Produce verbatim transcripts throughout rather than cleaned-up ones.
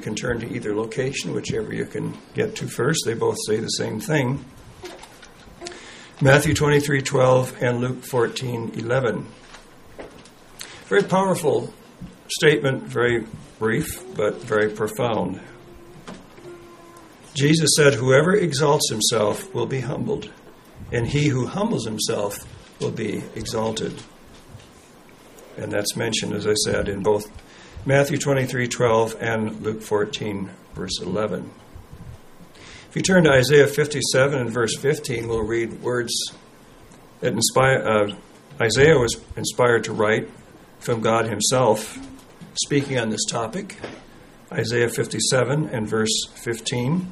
can turn to either location, whichever you can get to first. They both say the same thing. Matthew twenty-three twelve and Luke fourteen eleven. Very powerful statement, very brief, but very profound. Jesus said, "Whoever exalts himself will be humbled, and he who humbles himself will be exalted." And that's mentioned, as I said, in both Matthew twenty-three twelve and Luke fourteen, verse eleven. If you turn to Isaiah fifty-seven and verse fifteen, we'll read words that inspire. Uh, Isaiah was inspired to write from God himself, speaking on this topic. Isaiah fifty-seven and verse fifteen.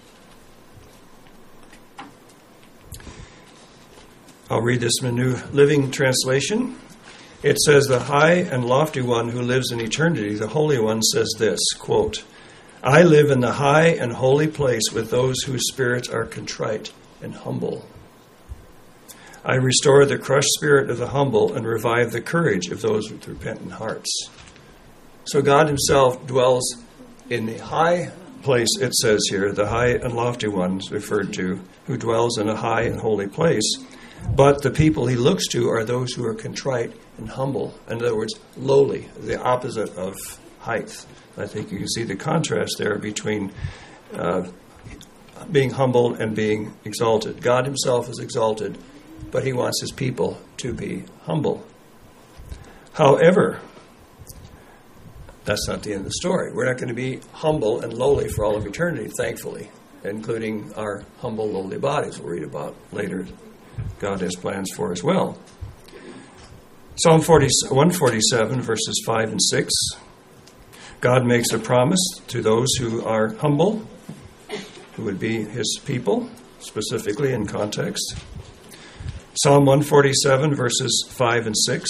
I'll read this in the New Living Translation. It says, "The high and lofty one who lives in eternity, the Holy One, says this," quote, "I live in the high and holy place with those whose spirits are contrite and humble. I restore the crushed spirit of the humble and revive the courage of those with repentant hearts." So God himself dwells in the high place, it says here, the high and lofty one is referred to, who dwells in a high and holy place. But the people he looks to are those who are contrite and humble. In other words, lowly, the opposite of height. I think you can see the contrast there between uh, being humble and being exalted. God himself is exalted, but he wants his people to be humble. However, that's not the end of the story. We're not going to be humble and lowly for all of eternity, thankfully, including our humble, lowly bodies we'll read about later. God has plans for as well. Psalm one forty-seven, verses five and six. God makes a promise to those who are humble, who would be his people, specifically in context. Psalm one forty-seven, verses five and six.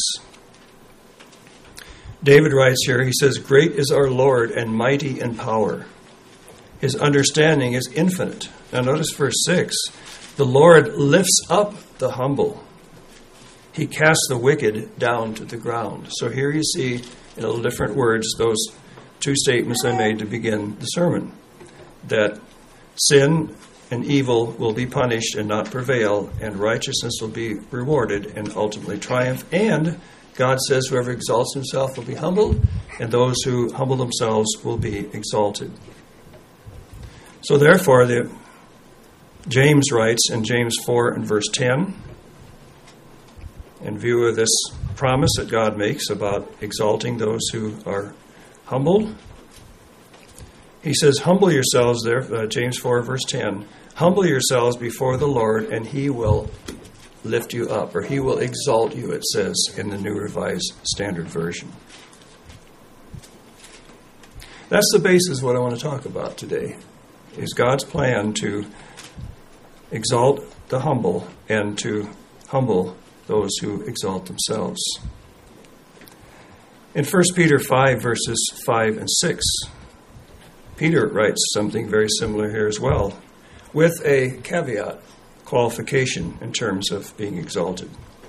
David writes here, he says, "Great is our Lord and mighty in power. His understanding is infinite." Now notice verse six. "The Lord lifts up the humble. He casts the wicked down to the ground." So here you see, in a little different words, those two statements I made to begin the sermon. That sin and evil will be punished and not prevail, and righteousness will be rewarded and ultimately triumph. And God says whoever exalts himself will be humbled, and those who humble themselves will be exalted. So therefore, the James writes in James four and verse ten, in view of this promise that God makes about exalting those who are humbled, he says, "Humble yourselves," there, uh, James four verse ten, "Humble yourselves before the Lord, and he will lift you up," or he will exalt you, it says in the New Revised Standard Version. That's the basis of what I want to talk about today, is God's plan to exalt the humble and to humble those who exalt themselves. In First Peter five, verses five and six, Peter writes something very similar here as well, with a caveat, qualification in terms of being exalted.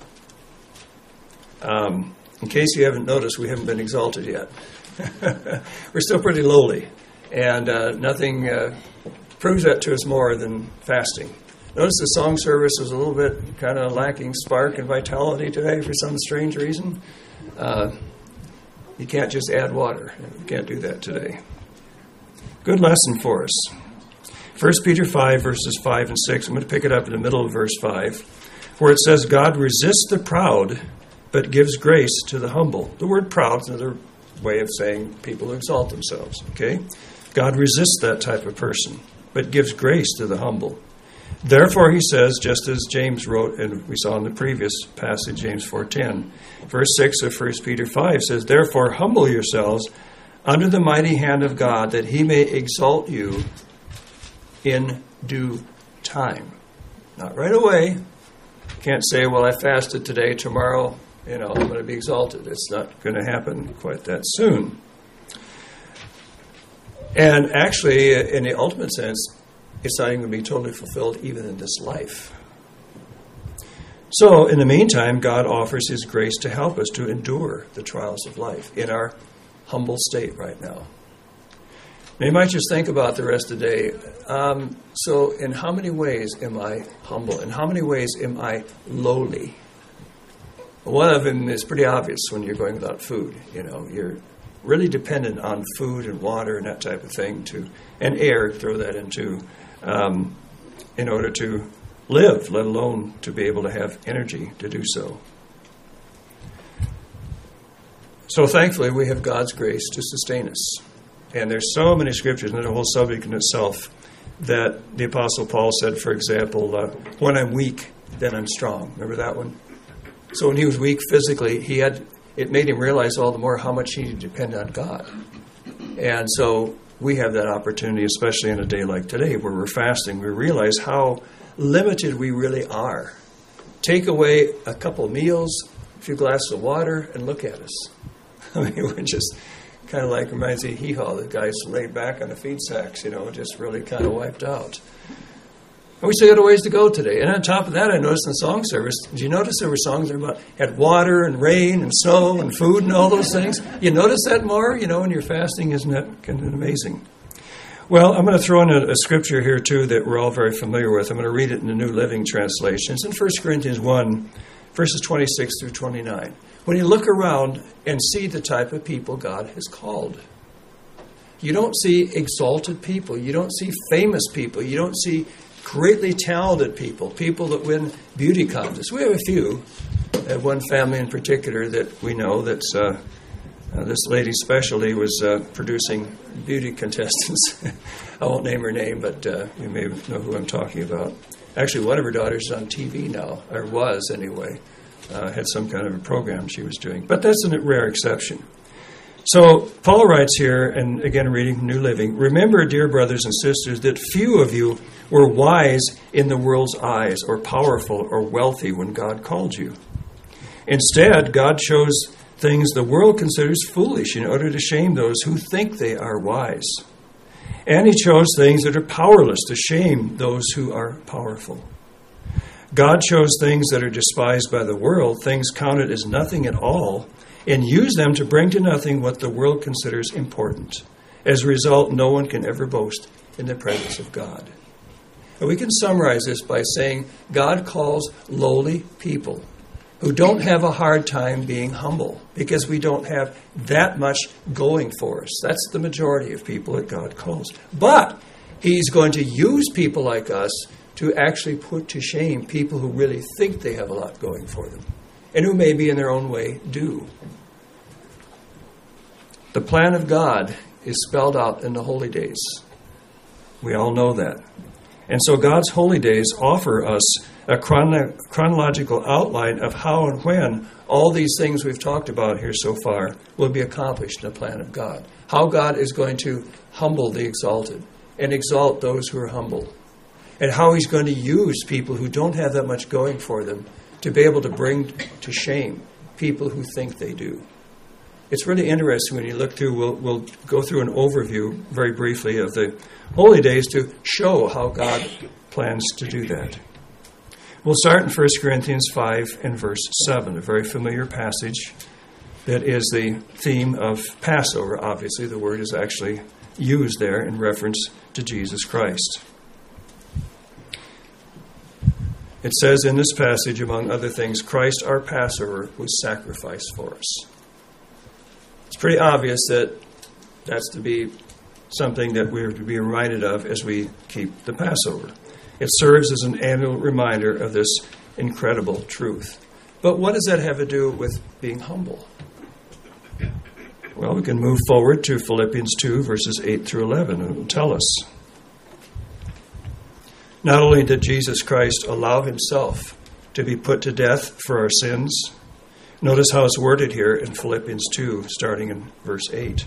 Um, in case you haven't noticed, we haven't been exalted yet. We're still pretty lowly, and uh, nothing uh, proves that to us more than fasting. Notice the song service was a little bit kind of lacking spark and vitality today for some strange reason. Uh, you can't just add water. You can't do that today. Good lesson for us. First Peter five, verses five and six. I'm going to pick it up in the middle of verse five, where it says, "God resists the proud, but gives grace to the humble." The word proud is another way of saying people who exalt themselves. Okay? God resists that type of person, but gives grace to the humble. Therefore, he says, just as James wrote, and we saw in the previous passage, James four ten, verse six of First Peter five says, "Therefore, humble yourselves under the mighty hand of God, that he may exalt you in due time." Not right away. Can't say, well, I fasted today, tomorrow, you know, I'm going to be exalted. It's not going to happen quite that soon. And actually, in the ultimate sense, it's not even going to be totally fulfilled even in this life. So, in the meantime, God offers his grace to help us to endure the trials of life in our humble state right now. You might just think about the rest of the day. Um, so in how many ways am I humble? In how many ways am I lowly? One of them is pretty obvious when you're going without food. You know, you're really dependent on food and water and that type of thing, to, and air, throw that in too, um, in order to live, let alone to be able to have energy to do so. So thankfully we have God's grace to sustain us. And there's so many scriptures, and there's a whole subject in itself, that the Apostle Paul said, for example, uh, when I'm weak, then I'm strong. Remember that one? So when he was weak physically, he had it made him realize all the more how much he needed to depend on God. And so we have that opportunity, especially in a day like today where we're fasting. We realize how limited we really are. Take away a couple meals, a few glasses of water, and look at us. I mean, we're just kind of like, reminds me of Hee-Haw, the guys laid back on the feed sacks, you know, just really kind of wiped out. And we still got a ways to go today. And on top of that, I noticed in the song service, did you notice there were songs that about had water and rain and snow and food and all those things? You notice that more, you know, when you're fasting? Isn't that kind of amazing? Well, I'm going to throw in a, a scripture here, too, that we're all very familiar with. I'm going to read it in the New Living Translation. It's in First Corinthians one, verses twenty-six through twenty-nine. When you look around and see the type of people God has called, you don't see exalted people. You don't see famous people. You don't see greatly talented people, people that win beauty contests. We have a few. I have one family in particular that we know that's uh, uh, this lady's specialty was uh, producing beauty contestants. I won't name her name, but uh, you may know who I'm talking about. Actually, one of her daughters is on T V now, or was anyway. Uh, had some kind of a program she was doing. But that's a rare exception. So Paul writes here, and again reading New Living, remember, dear brothers and sisters, that few of you were wise in the world's eyes, or powerful or wealthy when God called you. Instead, God chose things the world considers foolish in order to shame those who think they are wise. And he chose things that are powerless to shame those who are powerful. God chose things that are despised by the world, things counted as nothing at all, and used them to bring to nothing what the world considers important. As a result, no one can ever boast in the presence of God. And we can summarize this by saying God calls lowly people who don't have a hard time being humble because we don't have that much going for us. That's the majority of people that God calls. But he's going to use people like us to actually put to shame people who really think they have a lot going for them and who maybe in their own way do. The plan of God is spelled out in the holy days. We all know that. And so God's holy days offer us a chrono- chronological outline of how and when all these things we've talked about here so far will be accomplished in the plan of God. How God is going to humble the exalted and exalt those who are humble. And how he's going to use people who don't have that much going for them to be able to bring to shame people who think they do. It's really interesting when you look through, we'll, we'll go through an overview very briefly of the holy days to show how God plans to do that. We'll start in First Corinthians five and verse seven, a very familiar passage that is the theme of Passover. Obviously, the word is actually used there in reference to Jesus Christ. It says in this passage, among other things, Christ our Passover was sacrificed for us. It's pretty obvious that that's to be something that we're to be reminded of as we keep the Passover. It serves as an annual reminder of this incredible truth. But what does that have to do with being humble? Well, we can move forward to Philippians two, verses eight through eleven, and it will tell us. Not only did Jesus Christ allow himself to be put to death for our sins, notice how it's worded here in Philippians two, starting in verse eight.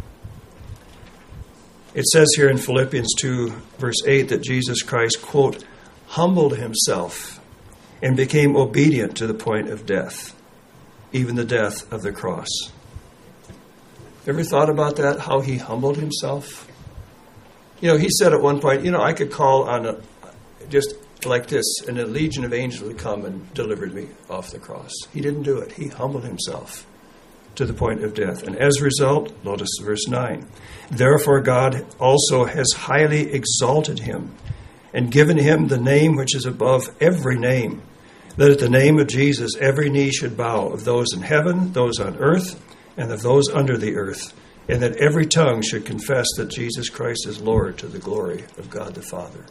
It says here in Philippians two, verse eight, that Jesus Christ, quote, humbled himself and became obedient to the point of death, even the death of the cross. Ever thought about that, how he humbled himself? You know, he said at one point, you know, I could call on a, just like this, and a legion of angels would come and delivered me off the cross. He didn't do it. He humbled himself. to the point of death. And as a result, notice verse nine, therefore God also has highly exalted him and given him the name which is above every name, that at the name of Jesus every knee should bow, of those in heaven, those on earth, and of those under the earth, and that every tongue should confess that Jesus Christ is Lord, to the glory of God the Father.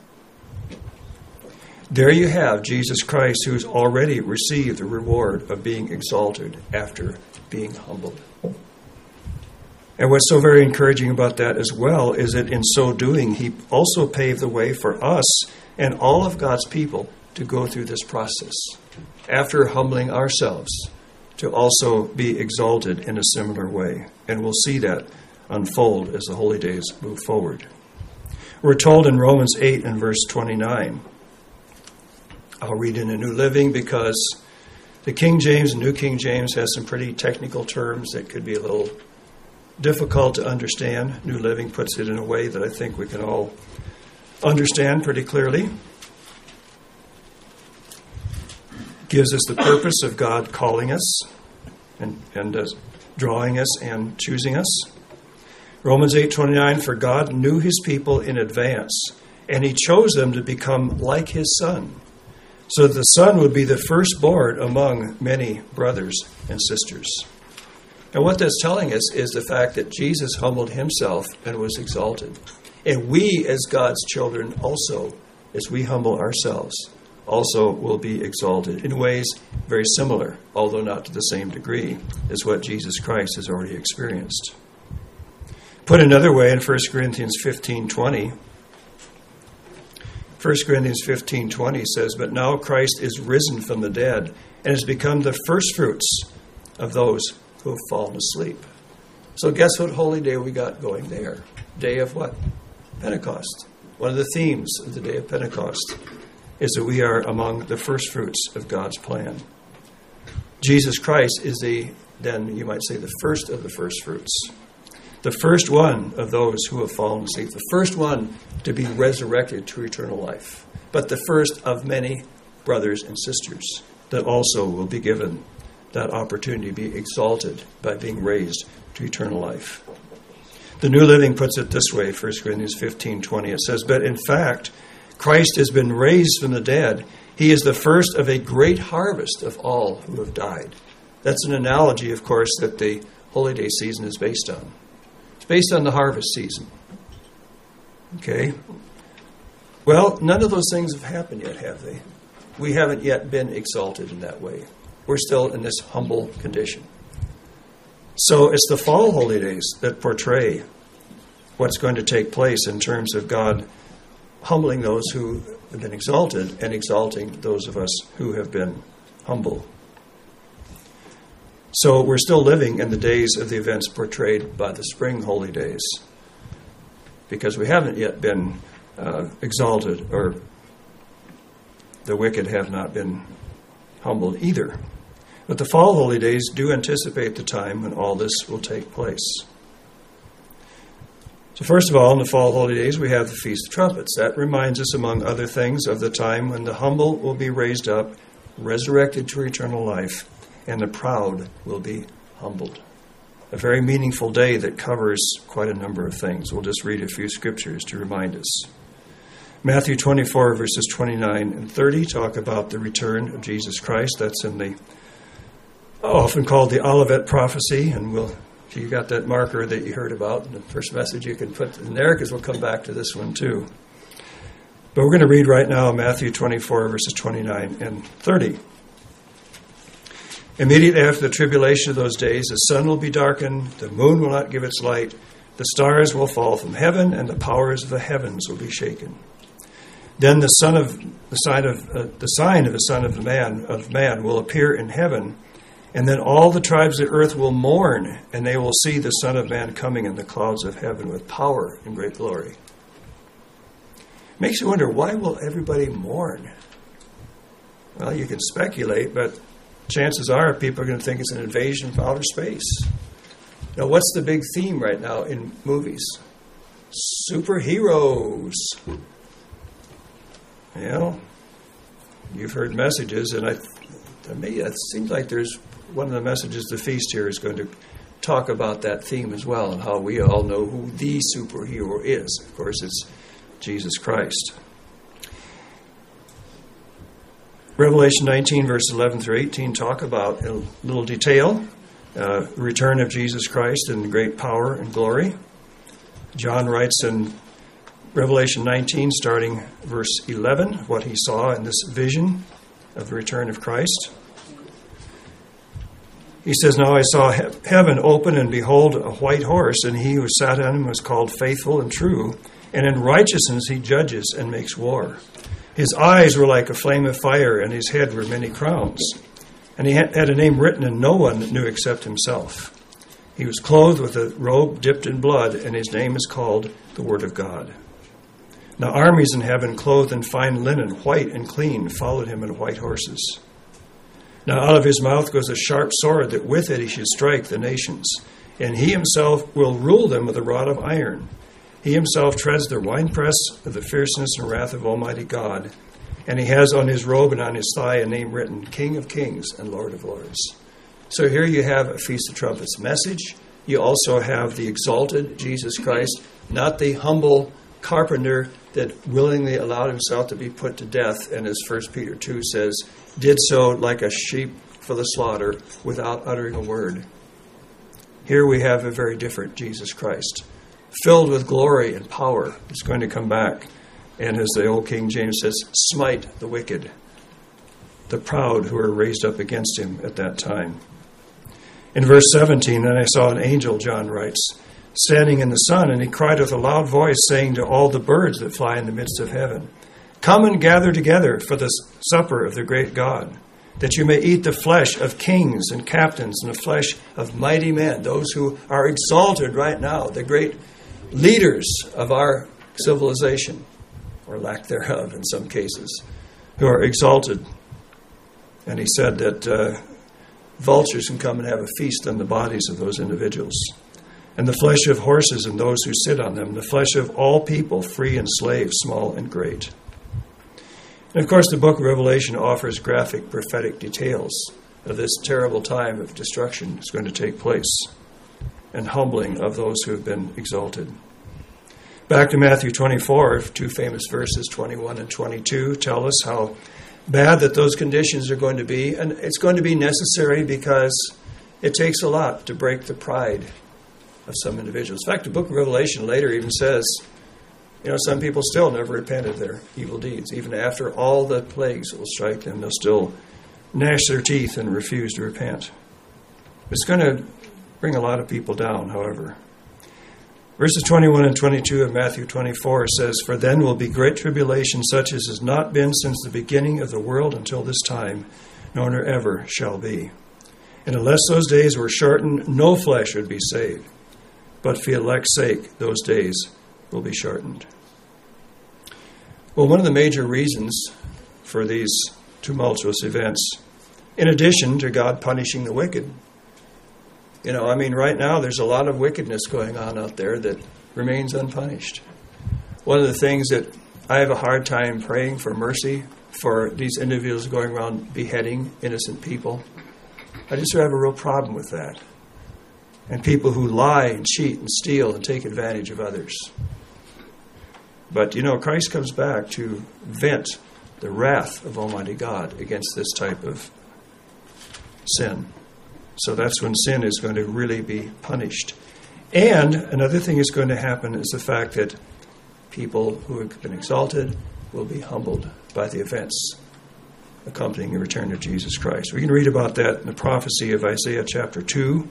There you have Jesus Christ, who's already received the reward of being exalted after being humbled. And what's so very encouraging about that as well is that in so doing, he also paved the way for us and all of God's people to go through this process, after humbling ourselves, to also be exalted in a similar way. And we'll see that unfold as the holy days move forward. We're told in Romans eight and verse twenty-nine, I'll read in a New Living because the King James and New King James has some pretty technical terms that could be a little difficult to understand. New Living puts it in a way that I think we can all understand pretty clearly. Gives us the purpose of God calling us and, and uh, drawing us and choosing us. Romans eight twenty-nine, for God knew his people in advance, and he chose them to become like his Son, so that the Son would be the firstborn among many brothers and sisters. And what that's telling us is the fact that Jesus humbled himself and was exalted. And we, as God's children, also, as we humble ourselves, also will be exalted in ways very similar, although not to the same degree, as what Jesus Christ has already experienced. Put another way, in First Corinthians fifteen twenty, First Corinthians fifteen twenty says, but now Christ is risen from the dead and has become the firstfruits of those who have fallen asleep. So guess what holy day we got going there? Day of what? Pentecost. One of the themes of the day of Pentecost is that we are among the firstfruits of God's plan. Jesus Christ is the, then you might say, the first of the firstfruits. The first one of those who have fallen asleep. The first one to be resurrected to eternal life. But the first of many brothers and sisters that also will be given that opportunity to be exalted by being raised to eternal life. The New Living puts it this way, First Corinthians fifteen twenty. It says, but in fact, Christ has been raised from the dead. He is the first of a great harvest of all who have died. That's an analogy, of course, that the Holy Day season is based on. It's based on the harvest season. Okay? Well, none of those things have happened yet, have they? We haven't yet been exalted in that way. We're still in this humble condition. So it's the fall holy days that portray what's going to take place in terms of God humbling those who have been exalted and exalting those of us who have been humble. So we're still living in the days of the events portrayed by the spring holy days, because we haven't yet been uh, exalted, or the wicked have not been humbled either. But the fall holy days do anticipate the time when all this will take place. So first of all, in the fall holy days, we have the Feast of Trumpets. That reminds us, among other things, of the time when the humble will be raised up, resurrected to eternal life, and the proud will be humbled. A very meaningful day that covers quite a number of things. We'll just read a few scriptures to remind us. Matthew twenty-four, verses twenty-nine and thirty talk about the return of Jesus Christ. That's in the often called the Olivet prophecy, and we'll, if you got that marker that you heard about in the first message, you can put in there, because we'll come back to this one too. But we're going to read right now Matthew twenty-four, verses twenty-nine and thirty. Immediately after the tribulation of those days, the sun will be darkened, the moon will not give its light, the stars will fall from heaven, and the powers of the heavens will be shaken. Then the son of the sign of uh, the sign of the Son of Man of Man will appear in heaven, and then all the tribes of the earth will mourn, and they will see the Son of Man coming in the clouds of heaven with power and great glory. Makes you wonder, why will everybody mourn? Well, you can speculate, but chances are people are going to think it's an invasion from outer space. Now, what's the big theme right now in movies? Superheroes. You know, you've heard messages, and I, to me, it seems like there's one of the messages the feast here is going to talk about that theme as well, and how we all know who the superhero is. Of course, it's Jesus Christ. Revelation nineteen, verse eleven through eighteen talk about, in a little detail, uh, the return of Jesus Christ in great power and glory. John writes in Revelation nineteen, starting verse eleven, what he saw in this vision of the return of Christ. He says, "Now I saw he- heaven open, and behold, a white horse, and he who sat on him was called Faithful and True, and in righteousness he judges and makes war. His eyes were like a flame of fire, and his head were many crowns. And he had a name written, and no one knew except himself. He was clothed with a robe dipped in blood, and his name is called the Word of God. Now armies in heaven, clothed in fine linen, white and clean, followed him on white horses. Now out of his mouth goes a sharp sword, that with it he should strike the nations. And he himself will rule them with a rod of iron. He himself treads the winepress of the fierceness and wrath of Almighty God. And he has on his robe and on his thigh a name written, King of Kings and Lord of Lords." So here you have a Feast of Trumpets message. You also have the exalted Jesus Christ, not the humble carpenter that willingly allowed himself to be put to death, and as First Peter two says, did so like a sheep for the slaughter without uttering a word. Here we have a very different Jesus Christ, filled with glory and power. He's going to come back, and as the old King James says, smite the wicked, the proud who are raised up against him at that time. In verse seventeen, "Then I saw an angel," John writes, "standing in the sun, and he cried with a loud voice, saying to all the birds that fly in the midst of heaven, 'Come and gather together for the supper of the great God, that you may eat the flesh of kings and captains and the flesh of mighty men,'" those who are exalted right now, the great leaders of our civilization, or lack thereof in some cases, who are exalted. And he said that uh, vultures can come and have a feast on the bodies of those individuals. "And the flesh of horses and those who sit on them, the flesh of all people, free and slave, small and great." And of course, the book of Revelation offers graphic prophetic details of this terrible time of destruction that's going to take place, and humbling of those who have been exalted. Back to Matthew twenty-four, two famous verses, twenty-one and twenty-two, tell us how bad that those conditions are going to be. And it's going to be necessary because it takes a lot to break the pride of some individuals. In fact, the book of Revelation later even says, you know, some people still never repent of their evil deeds. Even after all the plagues that will strike them, they'll still gnash their teeth and refuse to repent. It's going to bring a lot of people down, however. Verses twenty-one and twenty-two of Matthew twenty-four says, "For then will be great tribulation, such as has not been since the beginning of the world until this time, nor nor ever shall be. And unless those days were shortened, no flesh would be saved. But for the elect's sake, those days will be shortened." Well, one of the major reasons for these tumultuous events, in addition to God punishing the wicked, you know, I mean, right now there's a lot of wickedness going on out there that remains unpunished. One of the things that I have a hard time praying for mercy for these individuals going around beheading innocent people. I just have a real problem with that. And people who lie and cheat and steal and take advantage of others. But, you know, Christ comes back to vent the wrath of Almighty God against this type of sin. So that's when sin is going to really be punished. And another thing that's going to happen is the fact that people who have been exalted will be humbled by the events accompanying the return of Jesus Christ. We can read about that in the prophecy of Isaiah chapter two.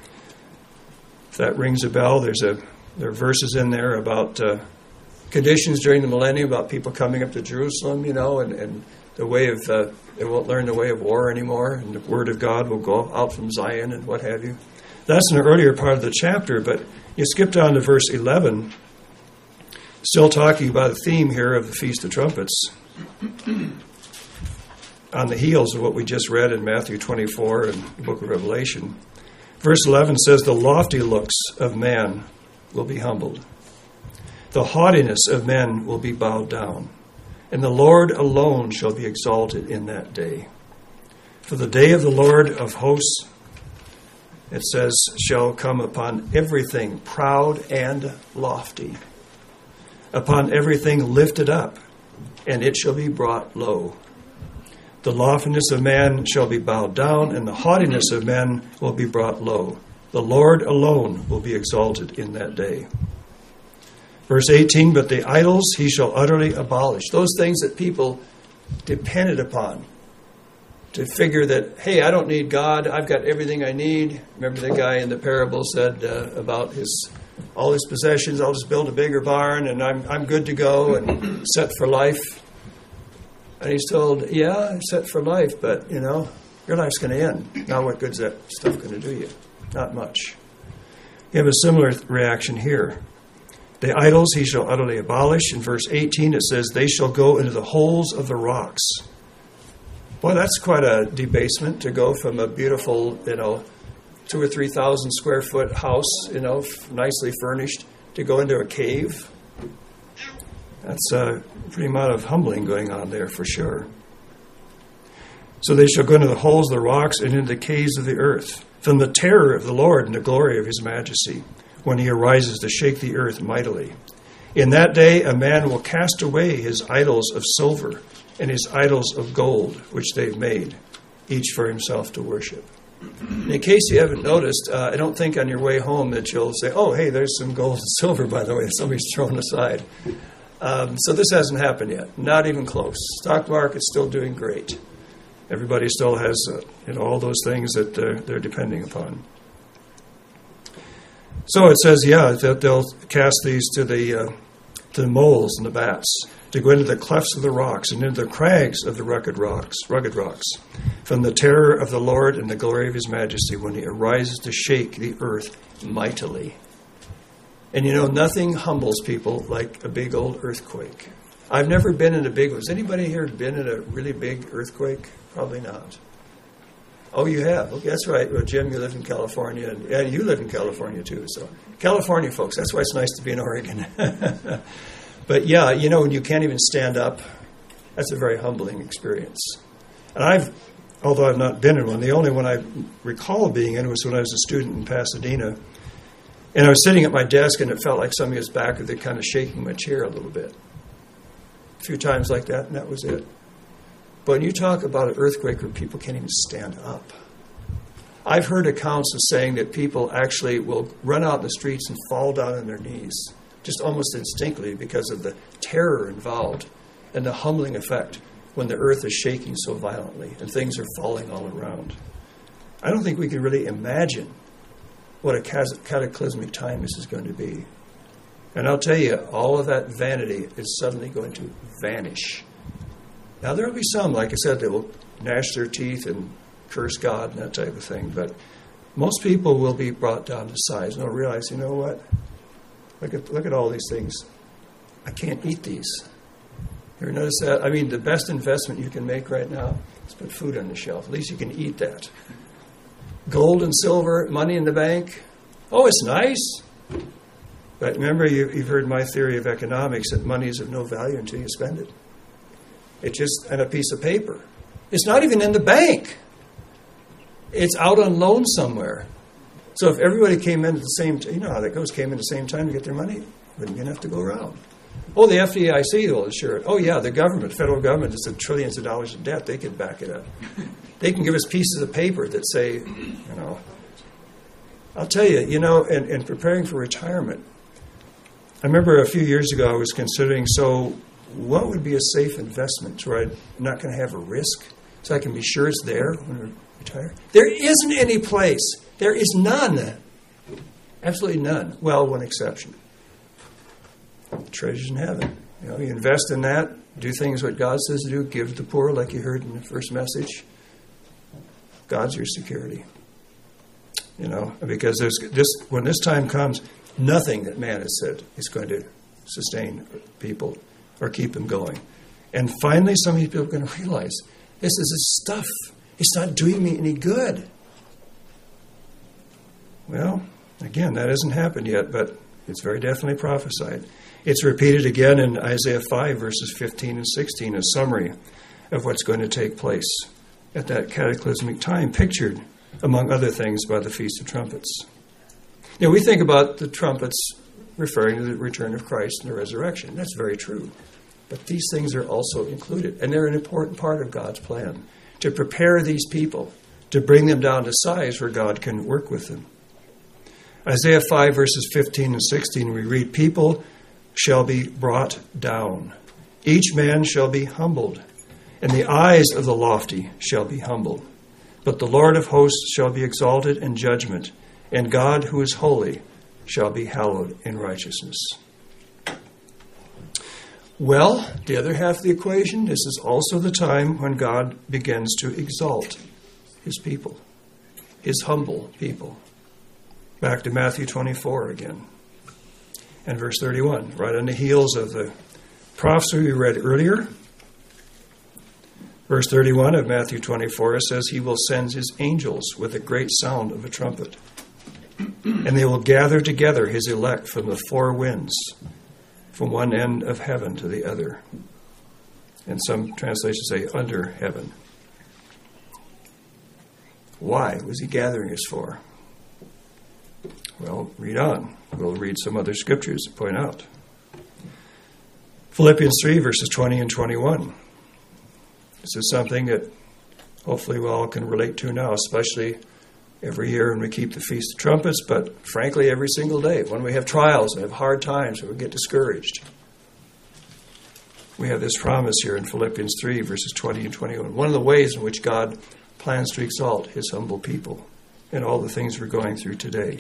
If that rings a bell, there's a there are verses in there about uh, conditions during the millennium, about people coming up to Jerusalem, you know, and, and the way of, uh, they won't learn the way of war anymore, and the word of God will go out from Zion and what have you. That's in the earlier part of the chapter, but you skip down to verse eleven, still talking about a theme here of the Feast of Trumpets, on the heels of what we just read in Matthew twenty-four and the book of Revelation. Verse eleven says, "The lofty looks of man will be humbled. The haughtiness of men will be bowed down. And the Lord alone shall be exalted in that day. For the day of the Lord of hosts it says, shall come upon everything proud and lofty, upon everything lifted up, and it shall be brought low. The loftiness of man shall be bowed down, and the haughtiness of men will be brought low. The Lord alone will be exalted in that day. Verse eighteen, but the idols he shall utterly abolish. Those things that people depended upon to figure that, hey, I don't need God, I've got everything I need. Remember the guy in the parable said uh, about his all his possessions, I'll just build a bigger barn and I'm I'm good to go and set for life. And he's told, yeah, I'm set for life, but, you know, your life's going to end. Now what good's that stuff going to do you? Not much. You have a similar reaction here. The idols he shall utterly abolish. In verse eighteen it says, they shall go into the holes of the rocks. Boy, that's quite a debasement to go from a beautiful, you know, two or three thousand square foot house, you know, nicely furnished, to go into a cave. That's a pretty amount of humbling going on there for sure. So they shall go into the holes of the rocks and into the caves of the earth, from the terror of the Lord and the glory of his majesty, when he arises to shake the earth mightily. In that day a man will cast away his idols of silver and his idols of gold, which they've made, each for himself to worship. In case you haven't noticed, uh, I don't think on your way home that you'll say, oh, hey, there's some gold and silver, by the way, that somebody's thrown aside. Um, so this hasn't happened yet. Not even close. Stock market's still doing great. Everybody still has uh, you know, all those things that they're, they're depending upon. So it says, yeah, that they'll cast these to the uh, to the moles and the bats, to go into the clefts of the rocks and into the crags of the rugged rocks, rugged rocks, from the terror of the Lord and the glory of his majesty, when he arises to shake the earth mightily. And you know, nothing humbles people like a big old earthquake. I've never been in a big one. Has anybody here been in a really big earthquake? Probably not. Oh, you have? Okay, that's right. Well, Jim, you live in California. And yeah, you live in California, too. So, California folks, that's why it's nice to be in Oregon. But, yeah, you know, when you can't even stand up, that's a very humbling experience. And I've, although I've not been in one, the only one I recall being in was when I was a student in Pasadena. And I was sitting at my desk, and it felt like somebody was back with it kind of shaking my chair a little bit. A few times like that, and that was it. But when you talk about an earthquake where people can't even stand up, I've heard accounts of saying that people actually will run out in the streets and fall down on their knees, just almost instinctively, because of the terror involved and the humbling effect when the earth is shaking so violently and things are falling all around. I don't think we can really imagine what a cataclysmic time this is going to be. And I'll tell you, all of that vanity is suddenly going to vanish. Now, there will be some, like I said, that will gnash their teeth and curse God and that type of thing. But most people will be brought down to size and they'll realize, you know what? Look at look at all these things. I can't eat these. You ever notice that? I mean, the best investment you can make right now is put food on the shelf. At least you can eat that. Gold and silver, money in the bank. Oh, it's nice. But remember, you, you've heard my theory of economics, that money is of no value until you spend it. It's just on a piece of paper. It's not even in the bank. It's out on loan somewhere. So if everybody came in at the same time, you know how that goes, came in at the same time to get their money, wouldn't even have to go around. Oh, the F D I C will insure it. Oh, yeah, the government, federal government, is in trillions of dollars of debt. They can back it up. They can give us pieces of paper that say, you know, I'll tell you, you know, in, in preparing for retirement, I remember a few years ago I was considering, so what would be a safe investment where I'm not going to have a risk so I can be sure it's there when I retire? There isn't any place. There is none. Absolutely none. Well, one exception. Treasures in heaven. You know, you invest in that, do things what God says to do, give to the poor, like you heard in the first message. God's your security. You know, because there's this when this time comes, nothing that man has said is going to sustain people or keep them going. And finally, some people are going to realize this is a stuff. It's not doing me any good. Well, again, that hasn't happened yet, but it's very definitely prophesied. It's repeated again in Isaiah five, verses fifteen and sixteen, a summary of what's going to take place at that cataclysmic time, pictured among other things, by the Feast of Trumpets. Now, we think about the trumpets referring to the return of Christ and the resurrection. That's very true. But these things are also included, and they're an important part of God's plan, to prepare these people, to bring them down to size where God can work with them. Isaiah five, verses fifteen and sixteen, we read, "People shall be brought down. Each man shall be humbled, and the eyes of the lofty shall be humbled. But the Lord of hosts shall be exalted in judgment, and God who is holy shall be hallowed in righteousness." Well, the other half of the equation, this is also the time when God begins to exalt his people, his humble people. Back to Matthew twenty-four again. And verse thirty-one, right on the heels of the prophecy we read earlier. Verse thirty-one of Matthew twenty-four says, "He will send his angels with a great sound of a trumpet, and they will gather together his elect from the four winds, from one end of heaven to the other." And some translations say, under heaven. Why was he gathering us for? Well, read on. We'll read some other scriptures to point out. Philippians three, verses twenty and twenty-one. This is something that hopefully we all can relate to now, especially every year when we keep the Feast of Trumpets, but frankly every single day when we have trials and have hard times and we get discouraged. We have this promise here in Philippians three, verses twenty and twenty-one. One of the ways in which God plans to exalt his humble people in all the things we're going through today.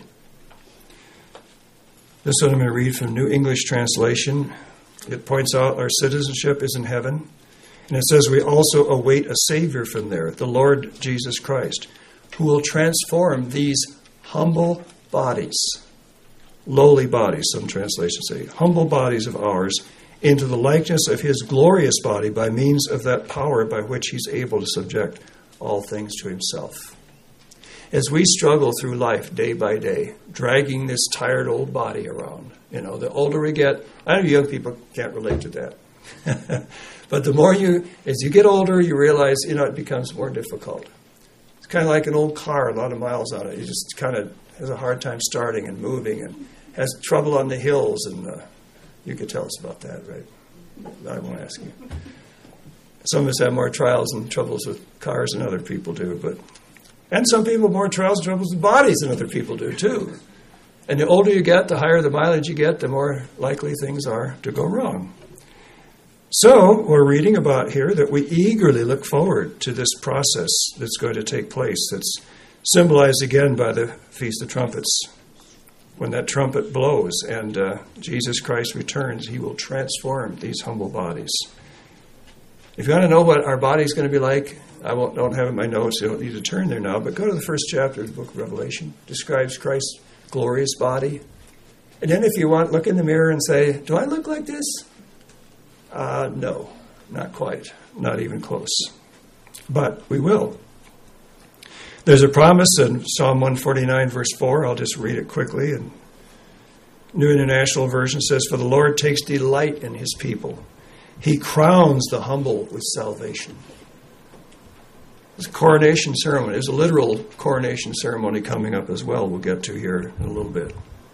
This one I'm going to read from New English Translation. It points out our citizenship is in heaven. And it says we also await a Savior from there, the Lord Jesus Christ, who will transform these humble bodies, lowly bodies, some translations say, humble bodies of ours, into the likeness of his glorious body by means of that power by which he's able to subject all things to himself. As we struggle through life day by day, dragging this tired old body around, you know, the older we get, I know young people can't relate to that. But the more you, as you get older, you realize, you know, it becomes more difficult. It's kind of like an old car, a lot of miles on it. It just kind of has a hard time starting and moving and has trouble on the hills. And uh, you could tell us about that, right? I won't ask you. Some of us have more trials and troubles with cars than other people do, but and some people have more trials and troubles with bodies than other people do, too. And the older you get, the higher the mileage you get, the more likely things are to go wrong. So, we're reading about here that we eagerly look forward to this process that's going to take place, that's symbolized again by the Feast of Trumpets. When that trumpet blows and uh, Jesus Christ returns, he will transform these humble bodies. If you want to know what our body's going to be like, I won't, don't have it in my notes, you don't need to turn there now, but go to the first chapter of the book of Revelation. It describes Christ's glorious body. And then if you want, look in the mirror and say, do I look like this? Uh, no, not quite. Not even close. But we will. There's a promise in Psalm one forty-nine, verse four. I'll just read it quickly. And New International Version says, "For the Lord takes delight in his people. He crowns the humble with salvation." It's a coronation ceremony. There's a literal coronation ceremony coming up as well we'll get to here in a little bit.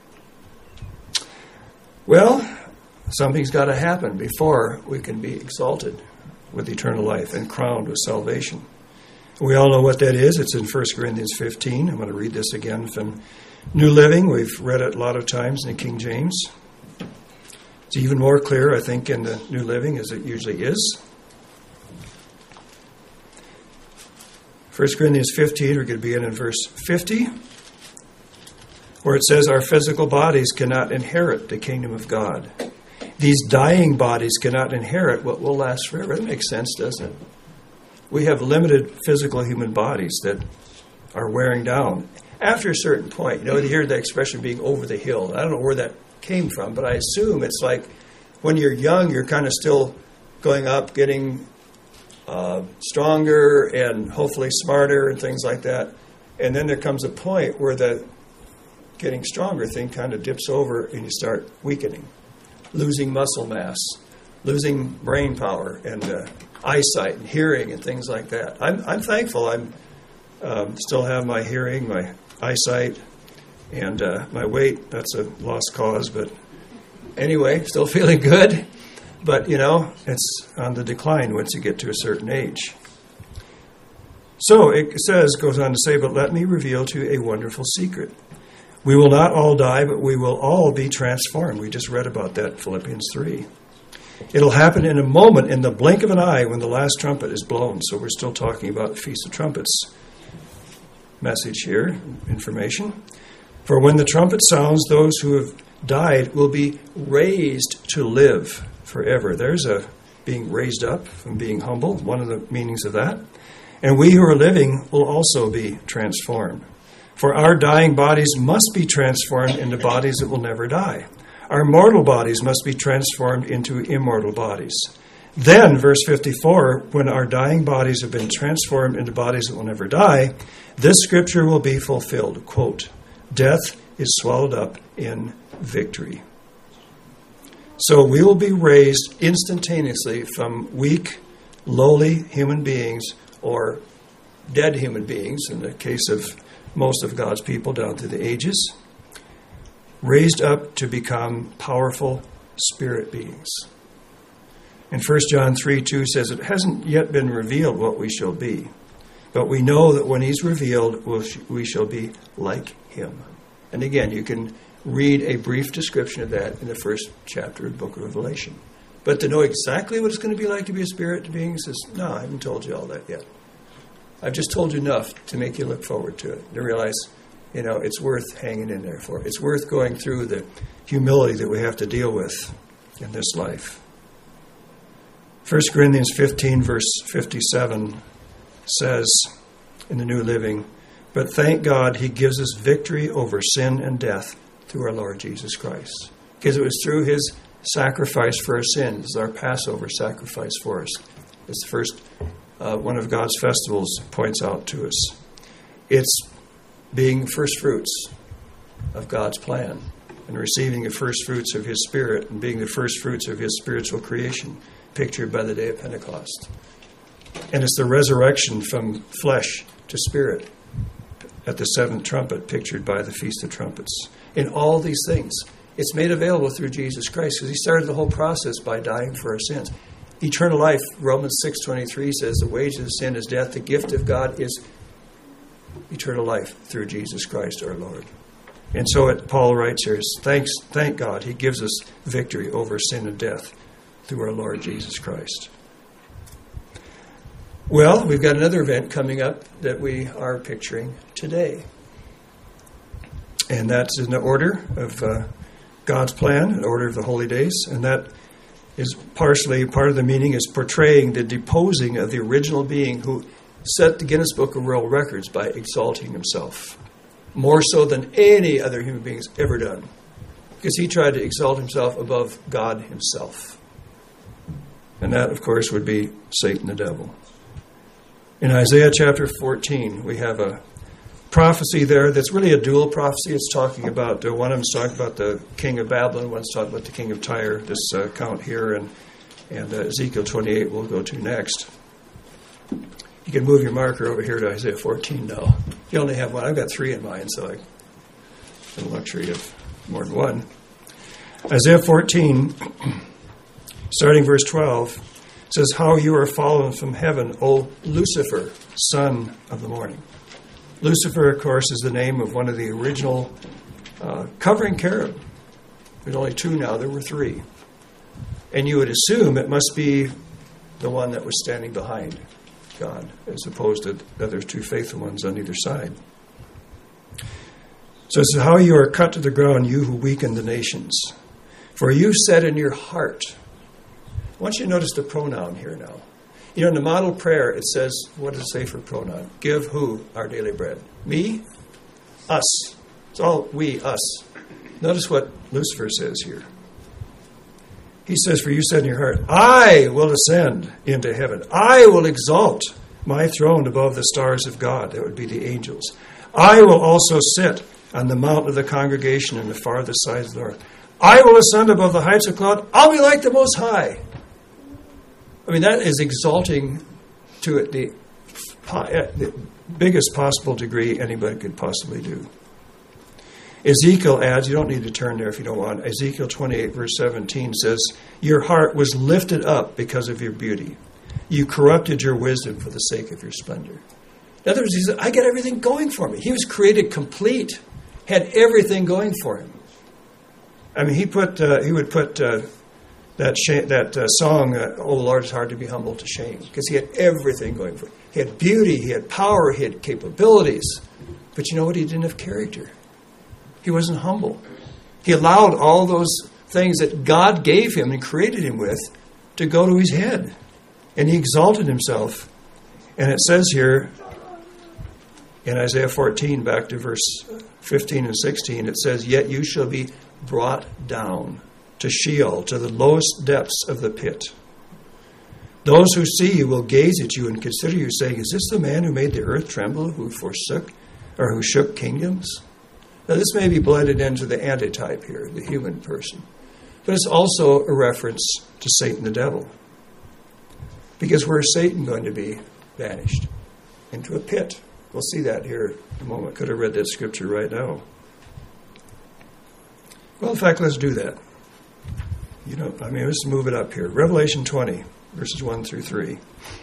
Well, something's got to happen before we can be exalted with eternal life and crowned with salvation. We all know what that is. It's in First Corinthians fifteen. I'm going to read this again from New Living. We've read it a lot of times in the King James. It's even more clear, I think, in the New Living as it usually is. First Corinthians fifteen, we're going to begin in verse fifty, where it says, "Our physical bodies cannot inherit the kingdom of God. These dying bodies cannot inherit what will last forever." That makes sense, doesn't it? We have limited physical human bodies that are wearing down. After a certain point, you know, you hear the expression being over the hill. I don't know where that came from, but I assume it's like when you're young, you're kind of still going up, getting uh, stronger and hopefully smarter and things like that. And then there comes a point where the getting stronger thing kind of dips over and you start weakening, losing muscle mass, losing brain power and uh, eyesight and hearing and things like that. I'm, I'm thankful I'm Um, still have my hearing, my eyesight, and uh, my weight. That's a lost cause, but anyway, still feeling good. But, you know, it's on the decline once you get to a certain age. So it says, goes on to say, but let me reveal to you a wonderful secret. We will not all die, but we will all be transformed. We just read about that in Philippians three. It'll happen in a moment, in the blink of an eye, when the last trumpet is blown. So we're still talking about the Feast of Trumpets message here, information. For when the trumpet sounds, those who have died will be raised to live forever. There's a being raised up from being humble, one of the meanings of that. And we who are living will also be transformed. For our dying bodies must be transformed into bodies that will never die. Our mortal bodies must be transformed into immortal bodies. Then, verse fifty-four, when our dying bodies have been transformed into bodies that will never die, this scripture will be fulfilled. Quote, death is swallowed up in victory. So we will be raised instantaneously from weak, lowly human beings, or dead human beings, in the case of most of God's people down through the ages, raised up to become powerful spirit beings. And First John three two says, it hasn't yet been revealed what we shall be, but we know that when he's revealed, we shall be like him. And again, you can read a brief description of that in the first chapter of the book of Revelation. But to know exactly what it's going to be like to be a spirit being says, no, I haven't told you all that yet. I've just told you enough to make you look forward to it, to realize, you know, it's worth hanging in there for. It's worth going through the humility that we have to deal with in this life. First Corinthians fifteen, verse fifty-seven says in the New Living, but thank God he gives us victory over sin and death through our Lord Jesus Christ. Because it was through his sacrifice for our sins, our Passover sacrifice for us. It's the first uh, one of God's festivals points out to us. It's being first fruits of God's plan and receiving the first fruits of his Spirit and being the first fruits of his spiritual creation, pictured by the day of Pentecost. And it's the resurrection from flesh to spirit at the seventh trumpet, pictured by the Feast of Trumpets. In all these things, it's made available through Jesus Christ, because he started the whole process by dying for our sins. Eternal life, Romans six twenty-three says, the wages of sin is death. The gift of God is eternal life through Jesus Christ our Lord. And so it, Paul writes here, thanks, thank God, he gives us victory over sin and death through our Lord Jesus Christ. Well, we've got another event coming up that we are picturing today. And that's in the order of uh, God's plan, in order of the holy days. And that is partially, part of the meaning is portraying the deposing of the original being who set the Guinness Book of World Records by exalting himself, more so than any other human being has ever done, because he tried to exalt himself above God himself. And that, of course, would be Satan the devil. In Isaiah chapter fourteen, we have a prophecy there that's really a dual prophecy. It's talking about, uh, one of them is talking about the king of Babylon, one's talking about the king of Tyre, this uh, account here, and, and uh, Ezekiel twenty-eight we'll go to next. You can move your marker over here to Isaiah fourteen now. You only have one. I've got three in mine, so I have the luxury of more than one. Isaiah fourteen, starting verse twelve, says, how you are fallen from heaven, O Lucifer, son of the morning. Lucifer, of course, is the name of one of the original uh, covering cherub. There's only two now. There were three. And you would assume it must be the one that was standing behind God, as opposed to the other two faithful ones on either side. So it's how you are cut to the ground, you who weaken the nations. For you said in your heart. I want you to notice the pronoun here now. You know, in the model prayer, it says, what does it say for pronoun? Give who our daily bread? Me? Us. It's all we, us. Notice what Lucifer says here. He says, for you said in your heart, I will ascend into heaven. I will exalt my throne above the stars of God. That would be the angels. I will also sit on the mountain of the congregation in the farthest sides of the north. I will ascend above the heights of cloud. I'll be like the Most High. I mean, that is exalting to it the po- at the biggest possible degree anybody could possibly do. Ezekiel adds, you don't need to turn there if you don't want. Ezekiel twenty-eight, verse seventeen says, your heart was lifted up because of your beauty. You corrupted your wisdom for the sake of your splendor. In other words, he said, I got everything going for me. He was created complete, had everything going for him. I mean, he put uh, he would put uh, that sh- that uh, song, uh, "Oh Lord, it's hard to be humbled to shame," because he had everything going for him. He had beauty, he had power, he had capabilities. But you know what? He didn't have character. He wasn't humble. He allowed all those things that God gave him and created him with to go to his head. And he exalted himself. And it says here in Isaiah fourteen, back to verse fifteen and sixteen, it says, yet you shall be brought down to Sheol, to the lowest depths of the pit. Those who see you will gaze at you and consider you, saying, is this the man who made the earth tremble, who forsook or who shook kingdoms? Now, this may be blended into the antitype here, the human person. But it's also a reference to Satan the devil. Because where is Satan going to be banished? Into a pit. We'll see that here in a moment. Could have read that scripture right now. Well, in fact, let's do that. You know, I mean, let's move it up here. Revelation twenty, verses one through three.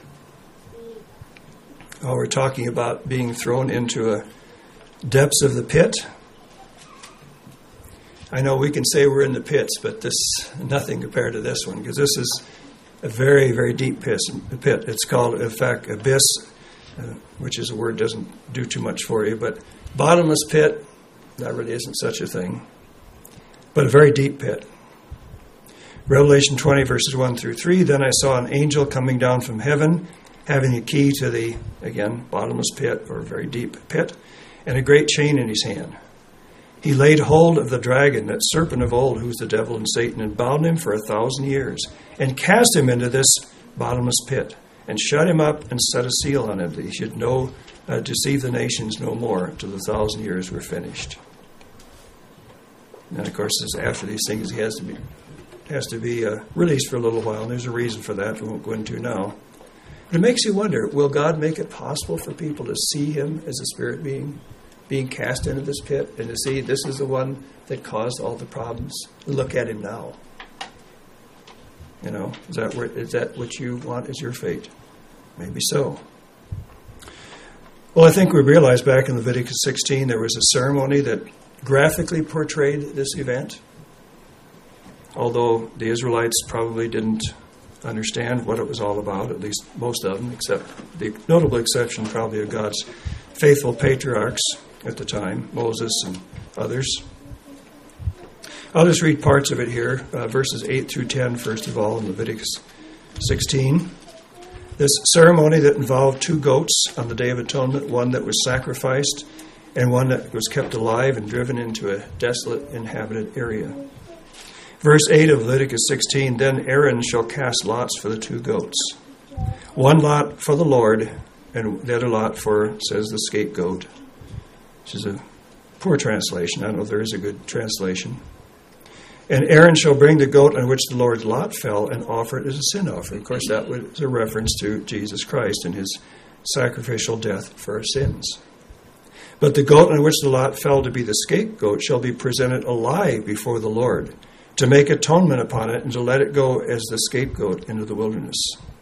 Oh, we're talking about being thrown into a depths of the pit. I know we can say we're in the pits, but this nothing compared to this one, because this is a very, very deep pit. It's called, in fact, abyss, uh, which is a word that doesn't do too much for you, but bottomless pit, that really isn't such a thing, but a very deep pit. Revelation twenty, verses one through three, then I saw an angel coming down from heaven, having a key to the, again, bottomless pit, or very deep pit, and a great chain in his hand. He laid hold of the dragon, that serpent of old, who is the devil and Satan, and bound him for a thousand years, and cast him into this bottomless pit, and shut him up and set a seal on him, that he should no, uh, deceive the nations no more till the thousand years were finished. And of course, after these things, he has to be has to be uh, released for a little while, and there's a reason for that we won't go into now. But it makes you wonder, will God make it possible for people to see him as a spirit being, being cast into this pit, and to see this is the one that caused all the problems? Look at him now. You know, is that where, is that what you want as your fate? Maybe so. Well, I think we realized back in Leviticus sixteen there was a ceremony that graphically portrayed this event, although the Israelites probably didn't understand what it was all about, at least most of them, except the notable exception probably of God's faithful patriarchs at the time, Moses and others. I'll just read parts of it here, uh, verses eight through ten, first of all, in Leviticus sixteen. This ceremony that involved two goats on the Day of Atonement, one that was sacrificed and one that was kept alive and driven into a desolate inhabited area. Verse eight of Leviticus sixteen, then Aaron shall cast lots for the two goats. One lot for the Lord, and the other lot for, says, the scapegoat, which is a poor translation. I don't know if there is a good translation. And Aaron shall bring the goat on which the Lord's lot fell and offer it as a sin offering. Of course, that was a reference to Jesus Christ and his sacrificial death for our sins. But the goat on which the lot fell to be the scapegoat shall be presented alive before the Lord, to make atonement upon it and to let it go as the scapegoat into the wilderness.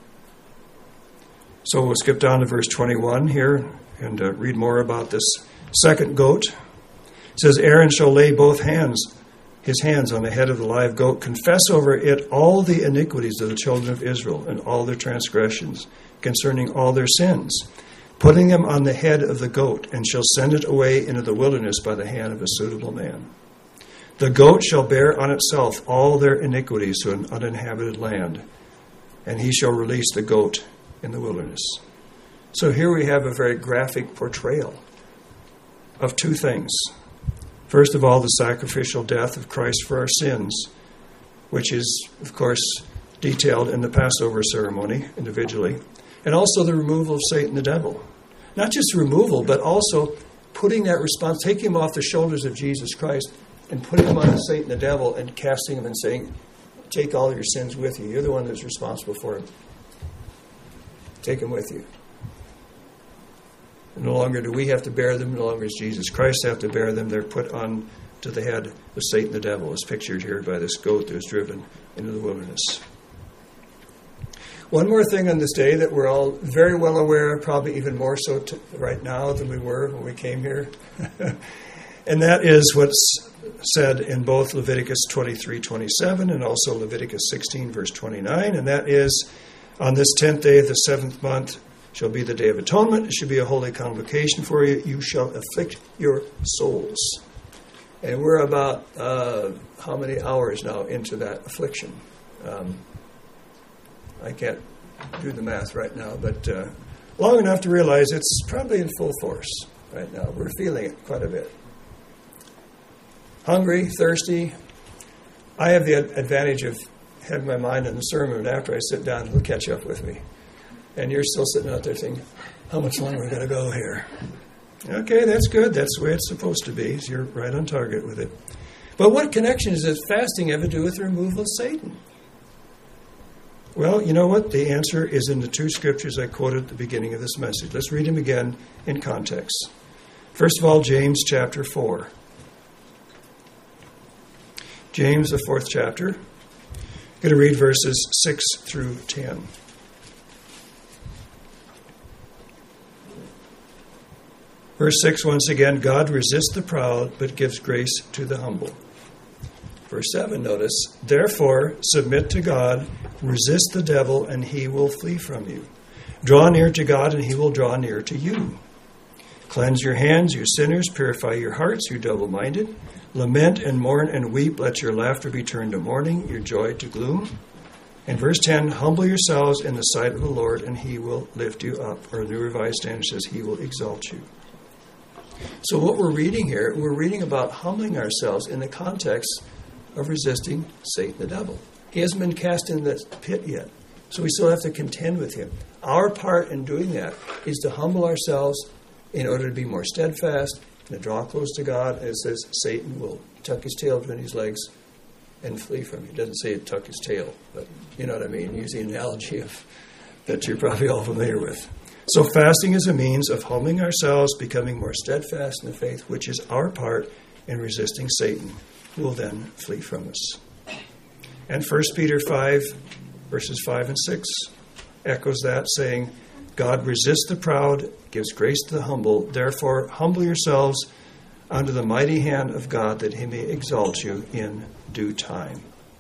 So we'll skip down to verse twenty-one here and uh, read more about this second goat. It says, Aaron shall lay both hands, his hands on the head of the live goat, confess over it all the iniquities of the children of Israel and all their transgressions concerning all their sins, putting them on the head of the goat, and shall send it away into the wilderness by the hand of a suitable man. The goat shall bear on itself all their iniquities to an uninhabited land, and he shall release the goat in the wilderness. So here we have a very graphic portrayal of two things. First of all, the sacrificial death of Christ for our sins, which is, of course, detailed in the Passover ceremony individually, and also the removal of Satan the devil. Not just removal, but also putting that response, taking him off the shoulders of Jesus Christ and putting him on Satan the devil and casting him and saying, take all your sins with you. You're the one that's responsible for him. Take him with you. No longer do we have to bear them. No longer does Jesus Christ have to bear them. They're put on to the head of Satan the devil, as pictured here by this goat that was driven into the wilderness. One more thing on this day that we're all very well aware of, probably even more so t- right now than we were when we came here. And that is what's said in both Leviticus twenty-three twenty-seven and also Leviticus sixteen, verse twenty-nine. And that is, on this tenth day of the seventh month shall be the Day of Atonement. It should be a holy convocation for you. You shall afflict your souls. And we're about uh, how many hours now into that affliction? Um, I can't do the math right now, but uh, long enough to realize it's probably in full force right now. We're feeling it quite a bit. Hungry, thirsty. I have the advantage of having my mind on the sermon, and after I sit down, it'll catch up with me. And you're still sitting out there thinking, how much longer are we going to go here? Okay, that's good. That's the way it's supposed to be. You're right on target with it. But what connection does fasting have to do with the removal of Satan? Well, you know what? The answer is in the two scriptures I quoted at the beginning of this message. Let's read them again in context. First of all, James chapter four. James, the fourth chapter. I'm going to read verses six through ten. Verse six, once again, God resists the proud, but gives grace to the humble. Verse seven, notice, therefore submit to God, resist the devil, and he will flee from you. Draw near to God, and he will draw near to you. Cleanse your hands, you sinners, purify your hearts, you double-minded. Lament and mourn and weep, let your laughter be turned to mourning, your joy to gloom. And verse ten, humble yourselves in the sight of the Lord, and he will lift you up. Or the New Revised Standard says, he will exalt you. So what we're reading here, we're reading about humbling ourselves in the context of resisting Satan the devil. He hasn't been cast in the pit yet, so we still have to contend with him. Our part in doing that is to humble ourselves in order to be more steadfast and to draw close to God. And it says Satan will tuck his tail between his legs and flee from you. It doesn't say tuck his tail, but you know what I mean. Use the analogy of that you're probably all familiar with. So fasting is a means of humbling ourselves, becoming more steadfast in the faith, which is our part in resisting Satan, who will then flee from us. And First Peter five, verses five and six echoes that, saying, God resists the proud, gives grace to the humble. Therefore, humble yourselves under the mighty hand of God, that he may exalt you in due time.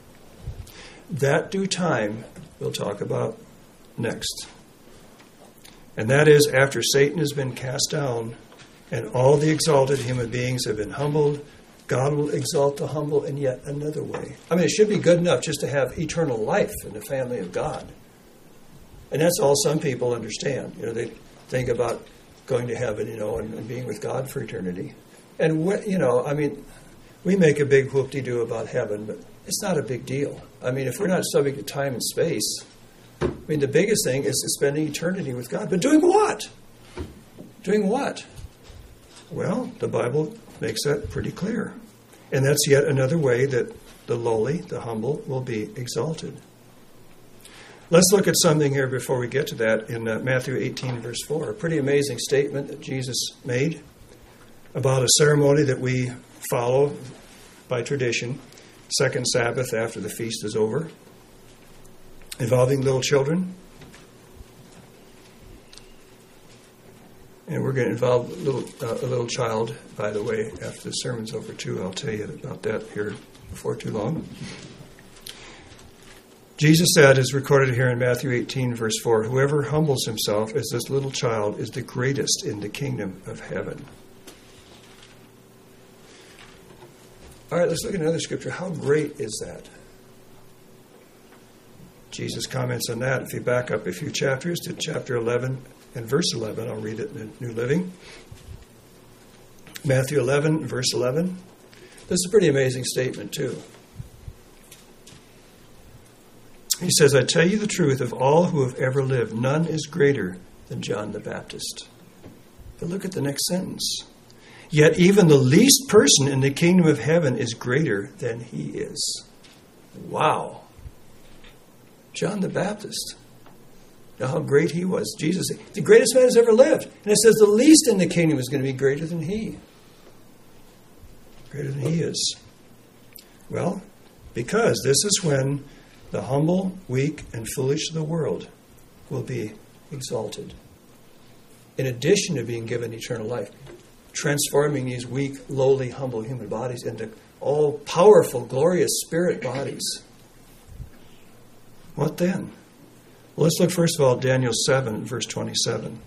That due time we'll talk about next. And that is after Satan has been cast down and all the exalted human beings have been humbled, God will exalt the humble in yet another way. I mean, it should be good enough just to have eternal life in the family of God. And that's all some people understand. You know, they think about going to heaven, you know, and, and being with God for eternity. And, what, you know, I mean, we make a big whoop-de-doo about heaven, but it's not a big deal. I mean, if we're not subject to time and space, I mean, the biggest thing is spending eternity with God. But doing what? Doing what? Well, the Bible makes that pretty clear. And that's yet another way that the lowly, the humble, will be exalted. Let's look at something here before we get to that in uh, Matthew eighteen, verse four. A pretty amazing statement that Jesus made about a ceremony that we follow by tradition, second Sabbath after the feast is over, involving little children. And we're going to involve a little, uh, a little child, by the way, after the sermon's over, too. I'll tell you about that here before too long. Jesus said, as recorded here in Matthew eighteen, verse four, whoever humbles himself as this little child is the greatest in the kingdom of heaven. All right, let's look at another scripture. How great is that? Jesus comments on that. If you back up a few chapters to chapter eleven and verse eleven, I'll read it in the New Living. Matthew eleven, verse eleven. This is a pretty amazing statement, too. He says, I tell you the truth, of all who have ever lived, none is greater than John the Baptist. But look at the next sentence. Yet even the least person in the kingdom of heaven is greater than he is. Wow. John the Baptist. Now, how great he was. Jesus, the greatest man who's ever lived. And it says the least in the kingdom is going to be greater than he. Greater than he is. Well, because this is when the humble, weak, and foolish of the world will be exalted. In addition to being given eternal life, transforming these weak, lowly, humble human bodies into all-powerful, glorious spirit bodies. What then? Well, let's look first of all at Daniel seven, verse twenty-seven.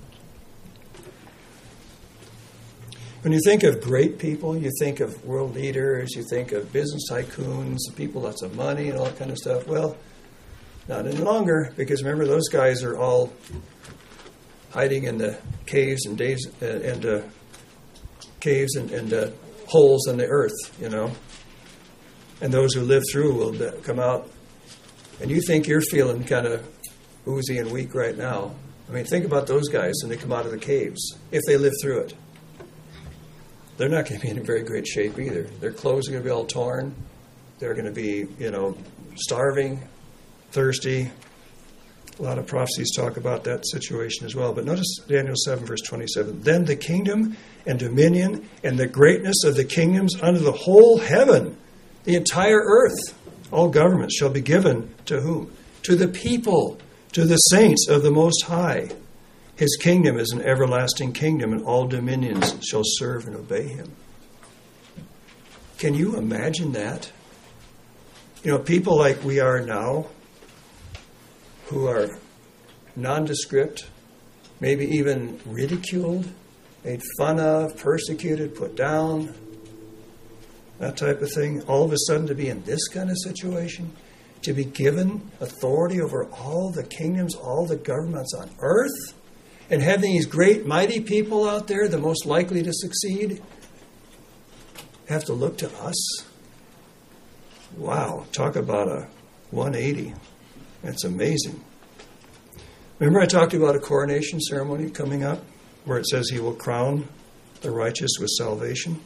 When you think of great people, you think of world leaders, you think of business tycoons, people lots of money and all that kind of stuff. Well, not any longer, because remember, those guys are all hiding in the caves and days uh, and uh, caves and, and uh, holes in the earth, you know. And those who live through will be, come out. And you think you're feeling kind of oozy and weak right now. I mean, think about those guys when they come out of the caves, if they live through it. They're not going to be in very great shape either. Their clothes are going to be all torn. They're going to be, you know, starving, thirsty. A lot of prophecies talk about that situation as well. But notice Daniel seven, verse twenty-seven. Then the kingdom and dominion and the greatness of the kingdoms under the whole heaven, the entire earth, all governments shall be given to whom? To the people, to the saints of the Most High. His kingdom is an everlasting kingdom, and all dominions shall serve and obey him. Can you imagine that? You know, people like we are now, who are nondescript, maybe even ridiculed, made fun of, persecuted, put down, that type of thing, all of a sudden to be in this kind of situation, to be given authority over all the kingdoms, all the governments on earth, and having these great, mighty people out there, the most likely to succeed, have to look to us? Wow, talk about a one eighty. That's amazing. Remember I talked about a coronation ceremony coming up where it says he will crown the righteous with salvation?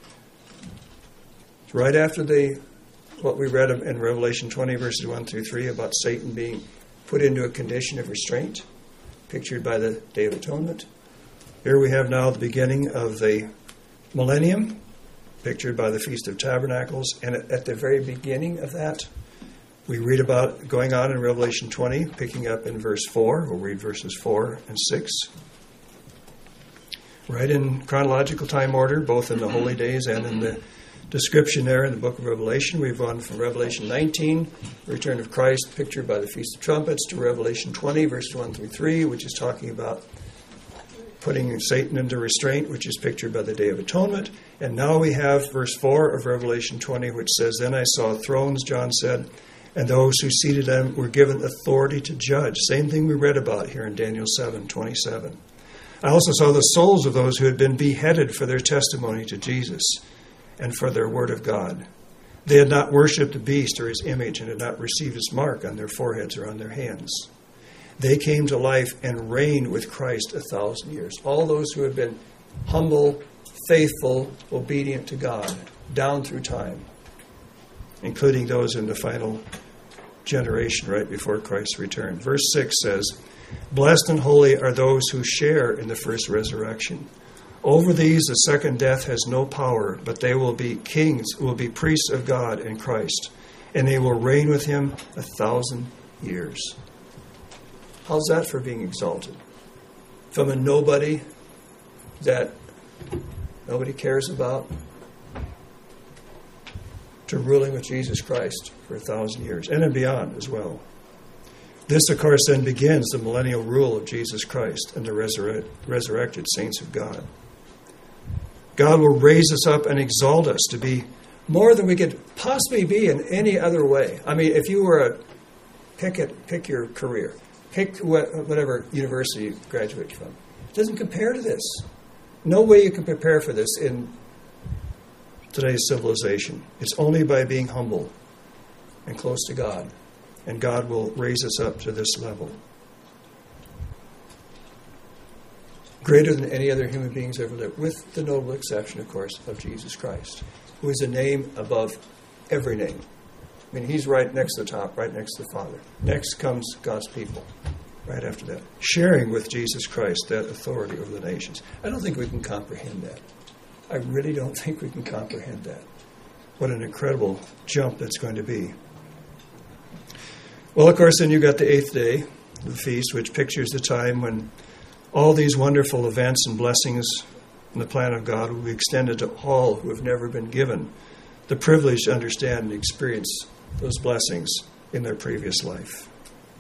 Right after the what we read in Revelation twenty, verses one through three, about Satan being put into a condition of restraint, pictured by the Day of Atonement. Here we have now the beginning of the millennium, pictured by the Feast of Tabernacles. And at the very beginning of that, we read about going on in Revelation twenty, picking up in verse four. We'll read verses four and six. Right in chronological time order, both in the holy days and in the description there in the book of Revelation. We've gone from Revelation nineteen, the return of Christ, pictured by the Feast of Trumpets, to Revelation twenty, verses one through three, which is talking about putting Satan into restraint, which is pictured by the Day of Atonement. And now we have verse four of Revelation twenty, which says, Then I saw thrones, John said, and those who seated them were given authority to judge. Same thing we read about here in Daniel seven twenty-seven. I also saw the souls of those who had been beheaded for their testimony to Jesus and for their word of God. They had not worshipped the beast or his image and had not received his mark on their foreheads or on their hands. They came to life and reigned with Christ a thousand years. All those who have been humble, faithful, obedient to God down through time, including those in the final generation right before Christ's return. Verse six says, Blessed and holy are those who share in the first resurrection. Over these the second death has no power, but they will be kings, will be priests of God and Christ, and they will reign with him a thousand years. How's that for being exalted? From a nobody that nobody cares about to ruling with Jesus Christ for a thousand years, and then beyond as well. This, of course, then begins the millennial rule of Jesus Christ and the resurre- resurrected saints of God. God will raise us up and exalt us to be more than we could possibly be in any other way. I mean, if you were a, pick it, pick your career, pick whatever university you graduate from. It doesn't compare to this. No way you can prepare for this in today's civilization. It's only by being humble and close to God. And God will raise us up to this level. Greater than any other human beings ever lived, with the notable exception, of course, of Jesus Christ, who is a name above every name. I mean, he's right next to the top, right next to the Father. Next comes God's people. right after that. Sharing with Jesus Christ that authority over the nations. I don't think we can comprehend that. I really don't think we can comprehend that. What an incredible jump that's going to be. Well, of course, then you got the eighth day, the feast, which pictures the time when all these wonderful events and blessings in the plan of God will be extended to all who have never been given the privilege to understand and experience those blessings in their previous life.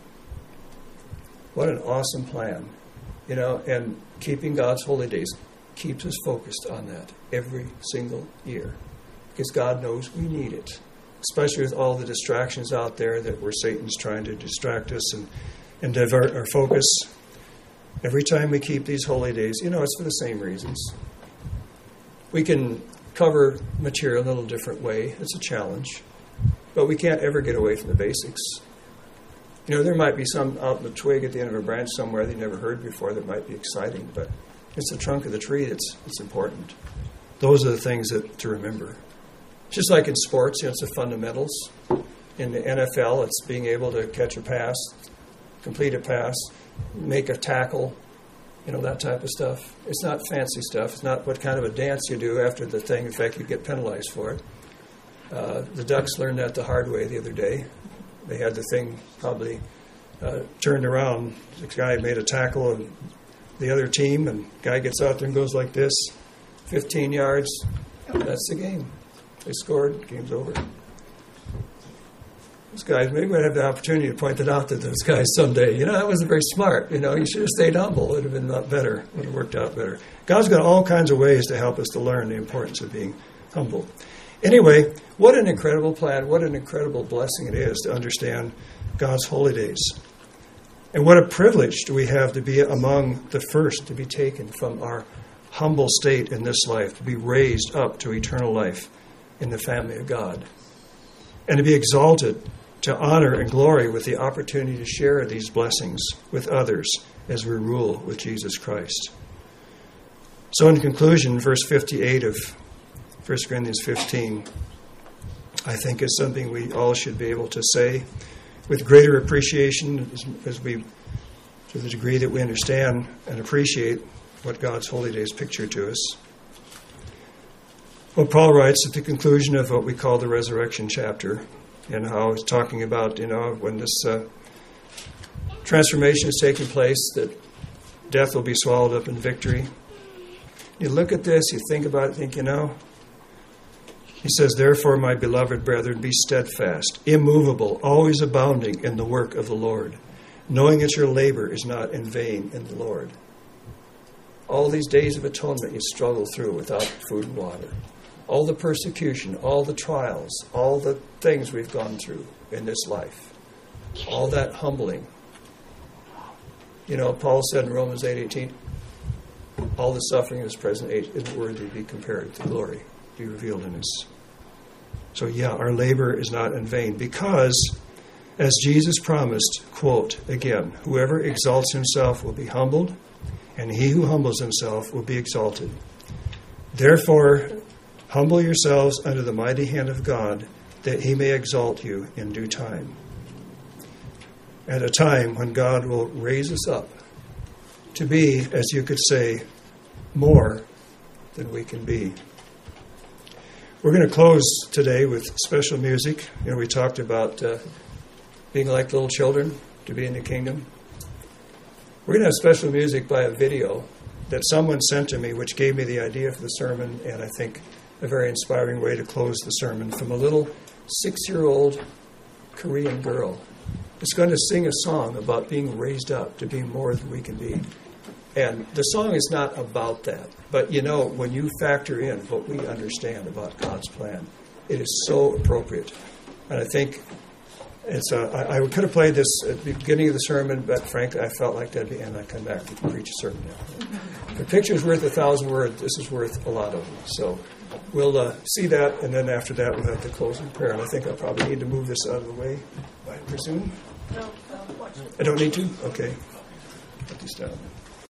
What an awesome plan. You know, and keeping God's holy days keeps us focused on that every single year. Because God knows we need it. Especially with all the distractions out there that where Satan's trying to distract us and, and divert our focus. Every time we keep these holy days, you know, it's for the same reasons. We can cover material in a little different way. It's a challenge. But we can't ever get away from the basics. You know, there might be some out in the twig at the end of a branch somewhere that you never heard before that might be exciting, but it's the trunk of the tree that's, that's important. Those are the things that to remember. Just like in sports, you know, it's the fundamentals. In the N F L, it's being able to catch a pass, complete a pass, make a tackle, you know, that type of stuff. It's not fancy stuff. It's not what kind of a dance you do after the thing. In fact, you get penalized for it. Uh, the Ducks learned that the hard way the other day. They had the thing probably uh, turned around. The guy made a tackle and the other team, and the guy gets out there and goes like this, fifteen yards. That's the game. They scored. Game's over. Those guys, maybe we'd have the opportunity to point that out to those guys someday. You know, that wasn't very smart. You know, you should have stayed humble. It would have been a lot better. It would have worked out better. God's got all kinds of ways to help us to learn the importance of being humble. Anyway, what an incredible plan. What an incredible blessing it is to understand God's holy days. And what a privilege do we have to be among the first to be taken from our humble state in this life, to be raised up to eternal life in the family of God, and to be exalted to honor and glory with the opportunity to share these blessings with others as we rule with Jesus Christ. So in conclusion, verse fifty-eight of First Corinthians fifteen, I think is something we all should be able to say with greater appreciation as, as we, to the degree that we understand and appreciate what God's holy days picture to us. Well, Paul writes at the conclusion of what we call the resurrection chapter, and how he's talking about, you know, when this uh, transformation is taking place, that death will be swallowed up in victory. You look at this, you think about it, think, you know, he says, therefore, my beloved brethren, be steadfast, immovable, always abounding in the work of the Lord, knowing that your labor is not in vain in the Lord. All these days of atonement you struggle through without food and water. All the persecution, all the trials, all the things we've gone through in this life, all that humbling. You know, Paul said in Romans eight eighteen, all the suffering of this present age isn't worthy to be compared to the glory to be revealed in us. So yeah, our labor is not in vain, because as Jesus promised, quote, again, whoever exalts himself will be humbled, and he who humbles himself will be exalted. Therefore, humble yourselves under the mighty hand of God, that he may exalt you in due time. At a time when God will raise us up to be, as you could say, more than we can be. We're going to close today with special music. You know, we talked about uh, being like little children to be in the kingdom. We're going to have special music by a video that someone sent to me, which gave me the idea for the sermon, and I think a very inspiring way to close the sermon, from a little six-year-old Korean girl. It's going to sing a song about being raised up to be more than we can be. And the song is not about that. But, you know, when you factor in what we understand about God's plan, it is so appropriate. And I think it's a, I, I could have played this at the beginning of the sermon, but frankly, I felt like that'd be, and I come back and preach a sermon now. The picture's worth a thousand words. This is worth a lot of them. So we'll uh, see that, and then after that, we'll have the closing prayer. And I think I probably need to move this out of the way, I presume. No, no, watch it. I don't need to? Okay. Put this down.